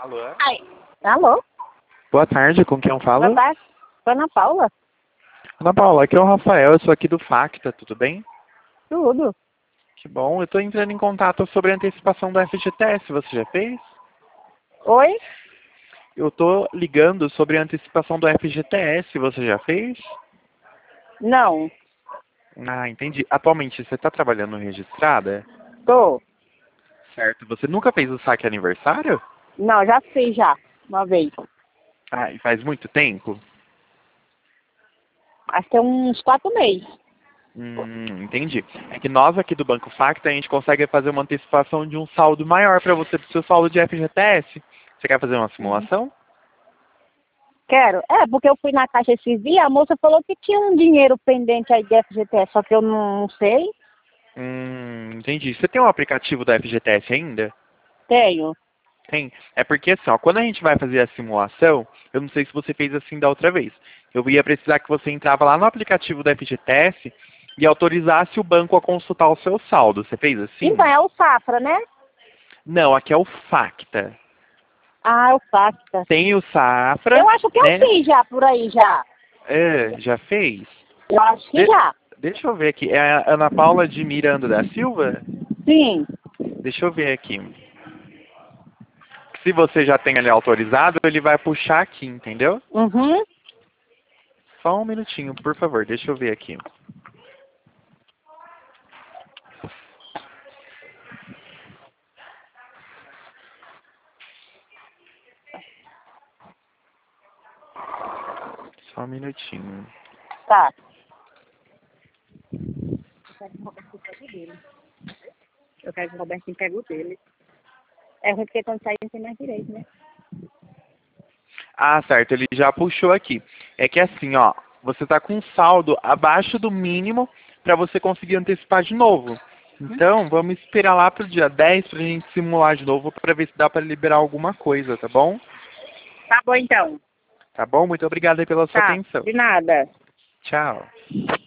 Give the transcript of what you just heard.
Alô? Ai. Alô? Boa tarde, com quem eu falo? Boa tarde. Sou Ana Paula? Ana Paula, aqui é o Rafael, eu sou aqui do Facta, tudo bem? Tudo. Que bom, eu estou entrando em contato sobre a antecipação do FGTS, você já fez? Oi? Eu estou ligando sobre a antecipação do FGTS, você já fez? Não. Ah, entendi. Atualmente, você está trabalhando registrada? Tô. Certo. Você nunca fez o saque aniversário? Não, já fiz já. Uma vez. Ah, e faz muito tempo? Acho que é uns 4 meses. Entendi. É que nós aqui do Banco Facta, a gente consegue fazer uma antecipação de um saldo maior para você, do seu saldo de FGTS. Você quer fazer uma simulação? Quero. É, porque eu fui na caixa esses dias, a moça falou que tinha um dinheiro pendente aí de FGTS, só que eu não sei. Entendi. Você tem um aplicativo da FGTS ainda? Tenho. Tem. É porque assim, ó, quando a gente vai fazer a simulação, eu não sei se você fez assim da outra vez. Eu ia precisar que você entrava lá no aplicativo da FGTS e autorizasse o banco a consultar o seu saldo. Você fez assim? Então, é o Safra, né? Não, aqui é o Facta. Ah, é o Safra. Tem o Safra, Eu acho que eu né? fiz já por aí já. É, já fez? Eu acho que já. Deixa eu ver aqui. É a Ana Paula de Miranda da Silva? Sim. Deixa eu ver aqui. Se você já tem ele autorizado, ele vai puxar aqui, entendeu? Uhum. Só um minutinho, por favor. Deixa eu ver aqui. Só um minutinho. Tá. Eu quero que o Robertinho pegue o dele. É ruim porque quando sair não tem mais direito, né? Ah, certo. Ele já puxou aqui. É que assim, ó. Você tá com um saldo abaixo do mínimo para você conseguir antecipar de novo. Então, vamos esperar lá pro dia 10 pra gente simular de novo para ver se dá para liberar alguma coisa, tá bom? Tá bom então. Tá bom? Muito obrigado aí pela sua Tá. atenção. De nada. Tchau.